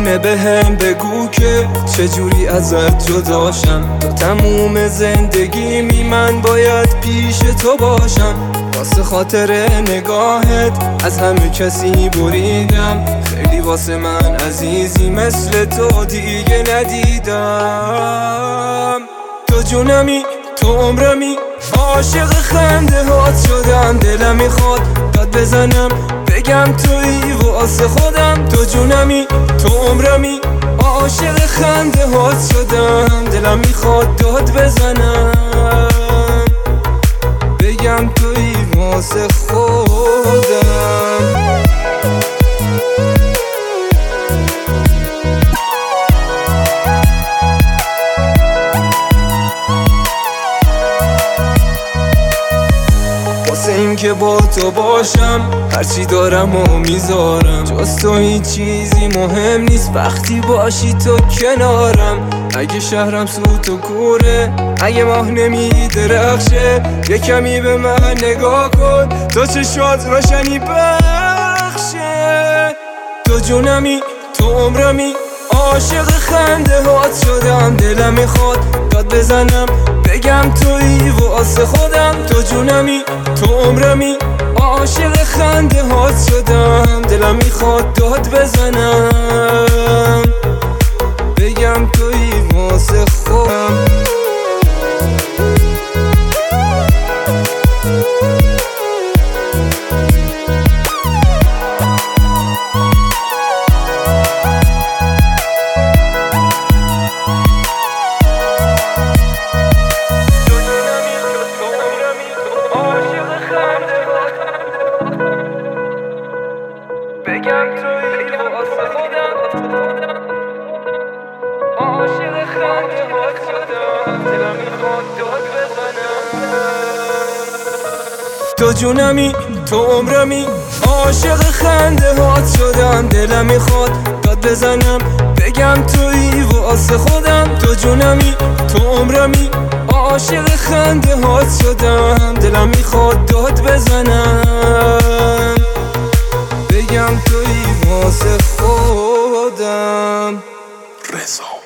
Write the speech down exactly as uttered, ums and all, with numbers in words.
اینه به هم بگو که چجوری ازت جداشم. تو تموم زندگیمی من باید پیش تو باشم. واسه خاطر نگاهت از همه کسی بریدم. خیلی واسه من عزیزی مثل تو دیگه ندیدم. تو جونمی، تو عمرمی، عاشق خنده هات شدم. دلم میخواد داد بزنم بگم تویی واسه خودم. تو جونمی، تو عمرمی، عاشق خنده هات شدم. دلم میخواد داد بزنم بگم تویی واسه خودم. واسه این که با تو باشم هرچی دارم و میذارم. جز تو هیچ چیزی مهم نیست وقتی باشی تو کنارم. اگه شهرم سوت و کوره، اگه ماه نمیدرخشه، یه کمی به من نگاه کن تو چشات روشنی بخشه. تو جونمی، تو عمرمی، عاشق خنده هات شدم. دلم میخواد داد بزنم بگم تویی واسه خودم. تو جونمی، تو عمرمی، عاشق خنده هات شدم. دلم میخواد داد بزنم بگم تویی واسه خودم. بگم تویی واسه خودم. عاشق خنده هات شدم. دلم میخواد داد بزنم. تو جونمی، تو عمرمی، عاشق خنده هات شدم. دلم میخواد داد بزنم بگم تویی واسه خودم. تو جونمی، تو عمرمی، عاشق خنده هات شدم. دلم میخواد داد بزنم بگم تویی واسه خودم. رضا